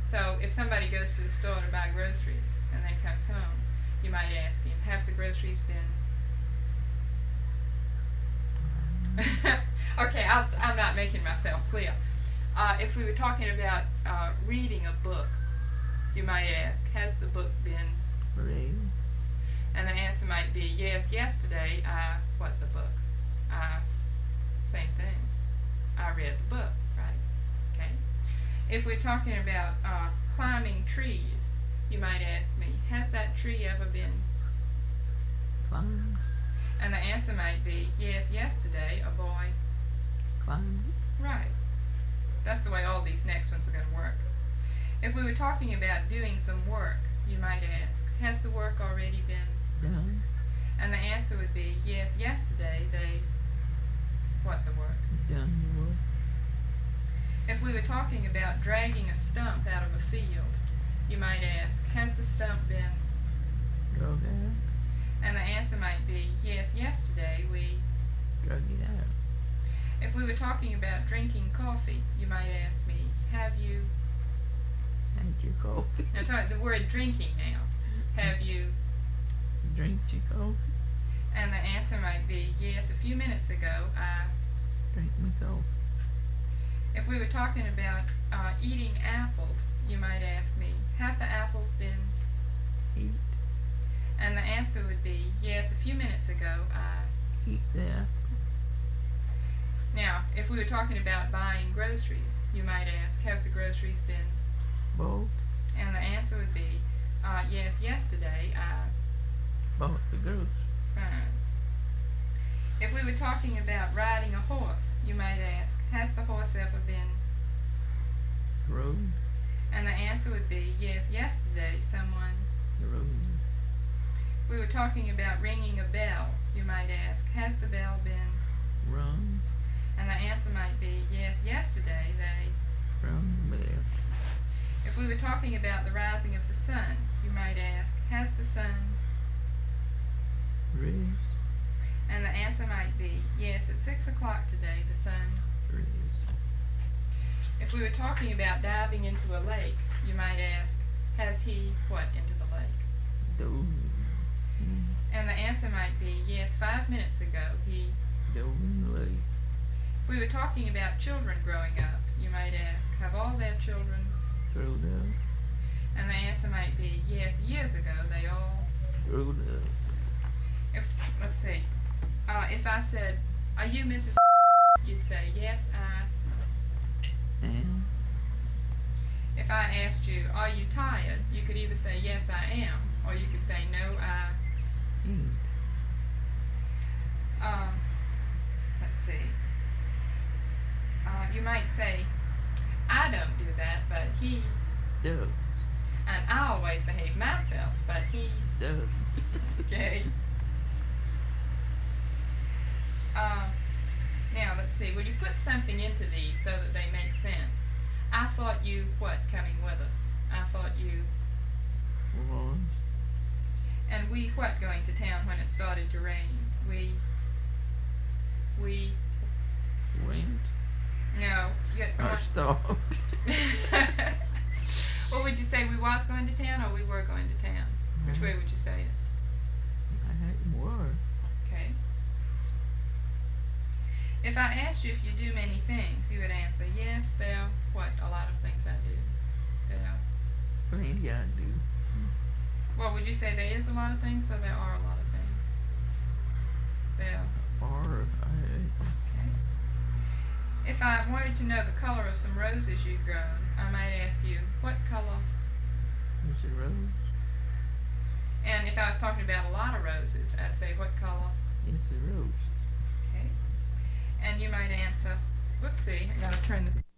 So if somebody goes to the store to buy groceries and then comes home, you might ask him, have the groceries been... Okay, I'm not making myself clear. If we were talking about reading a book, you might ask, has the book been read? And the answer might be, yes, yesterday what the book? Same thing. I read the book, right? Okay. If we're talking about climbing trees, you might ask me, has that tree ever been climbed? And the answer might be, yes, yesterday a boy climbed. Right. That's the way all these next ones are going to work. If we were talking about doing some work, you might ask, has the work already been done? And the answer would be, yes, yesterday they what the work? Done the work. If we were talking about dragging a stump out of a field, you might ask, has the stump been drug out? And the answer might be, yes, yesterday we drug it out. If we were talking about drinking coffee, you might ask me, have you had your coffee? Now the word drinking now. Have you drank your coffee? And the answer might be, yes, a few minutes ago I drank my coffee. If we were talking about eating apples, you might ask me, have the apples been eat? And the answer would be, yes, a few minutes ago I eat the apple. Now, if we were talking about buying groceries, you might ask, have the groceries been bought? And the answer would be, yes, yesterday I bought the groceries. Fine. If we were talking about riding a horse, you might ask, has the horse ever been rode? And the answer would be, yes, yesterday someone rode. If we were talking about ringing a bell, you might ask, has the bell been rung? And the answer might be, yes, yesterday they rung the bell. If we were talking about the rising of the sun, you might ask, has the sun risen? And the answer might be, yes, at 6 o'clock today the sun risen. If we were talking about diving into a lake, you might ask, has he what into the lake? Dove. And the answer might be, yes, 5 minutes ago he dove in the lake. If we were talking about children growing up, you might ask, have all their children grown up? And the answer might be, yes, years ago they all grown up. Let's see. If I said, are you Mrs. You'd say, yes, I am. If I asked you, are you tired? You could either say, yes, I am, or you could say, no, I ain't. Let's see. You might say, I don't do that, but he does. And I always behave myself, but he does. Okay. Now, let's see. Will you put something into these so that they make sense? I thought you, what, coming with us? I thought you was. And we, what, going to town when it started to rain? We went. No. I stopped. What would you say, we was going to town or we were going to town? Which way would you say it? I were. Okay. If I asked you if you do many things, you would answer, yes, there are, what, a lot of things I do. There are. Plenty I do. Well, would you say there is a lot of things, or there are a lot of things? There are. Okay. If I wanted to know the color of some roses you've grown, I might ask you, what color is a rose? And if I was talking about a lot of roses, I'd say, what color? It's a rose. Okay. And you might answer, whoopsie, I gotta turn the